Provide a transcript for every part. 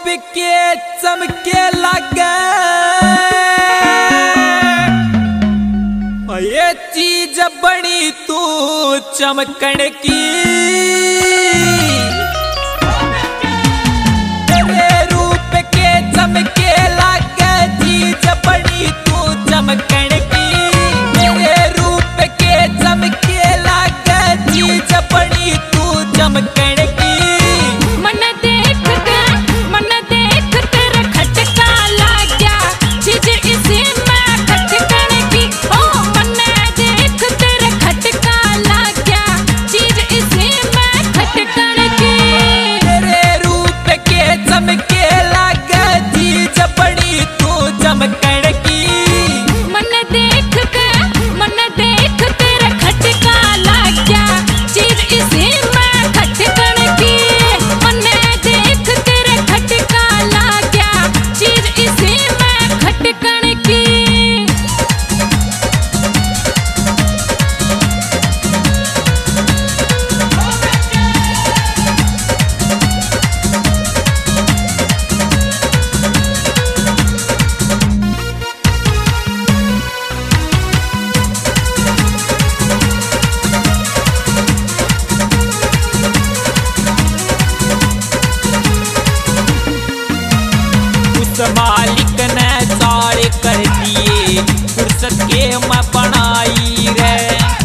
के चमके लगे ये चीज बड़ी तू चमकण की तेरे रूप के चमके लगे चीज बड़ी तू चमकण की तेरे रूप के चमके लगे चीज बड़ी तू चमकण की मालिक ने सारे कर दिए फुर्सत के मैं बनाई रे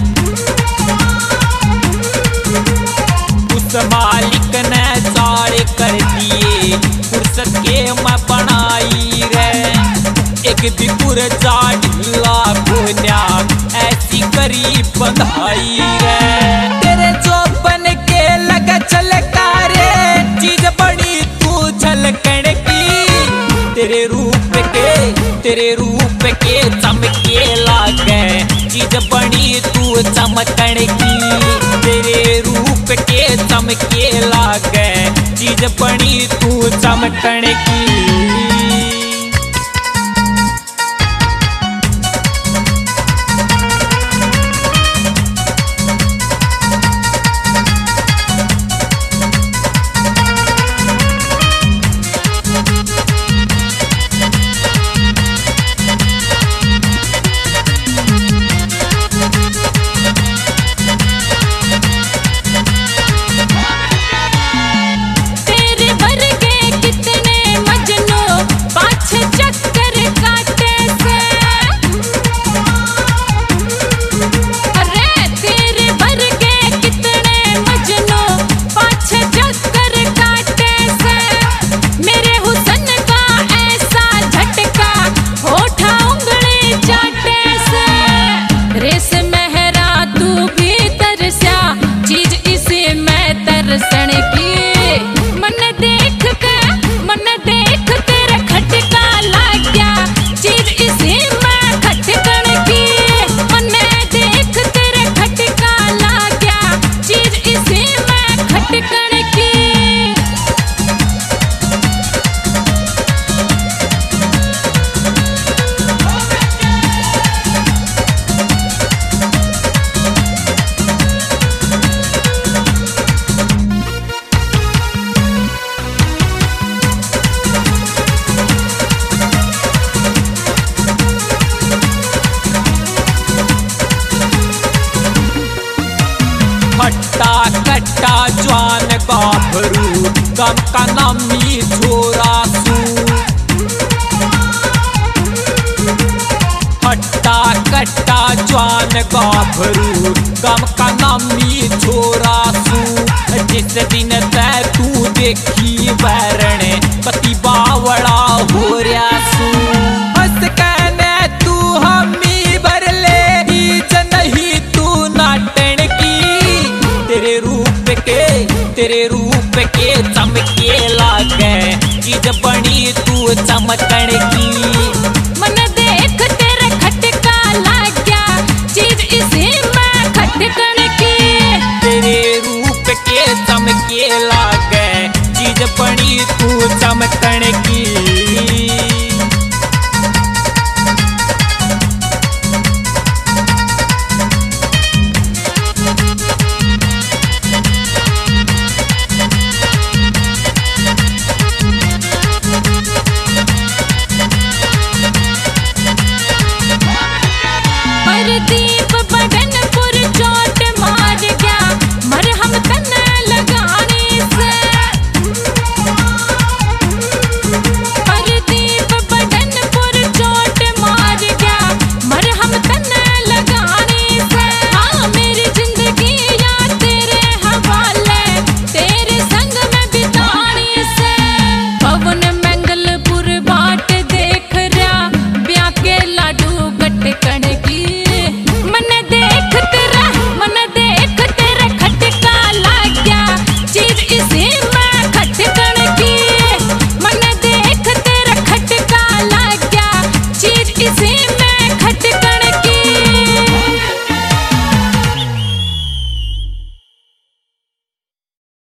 उस मालिक ने सारे कर दिए फुर्सत के मैं बनाई रे एक भी पुरजा ढीला खोन्या ऐसी करी बंधाई रे तेरे जो बन के लगा चलका रे चीज बड़ी तू झलकण की तेरे रूप के चमके लागे चीज बड़ी तू चमकण की तेरे रूप के चमके लागे चीज बड़ी तू चमकण की हट्टा कट्टा जवान गाभरू कम का नामी छोरा सू हट्टा कट्टा जवान गाभरू कम का नामी छोरा सू जिस दिन तै तू देखी वैरणे पति बावड़ा हो रहा सू हंस कहने तू हमी भर ले नहीं तू नाटन तेरे रूप के चमके लागे चीज बड़ी तू चमकण की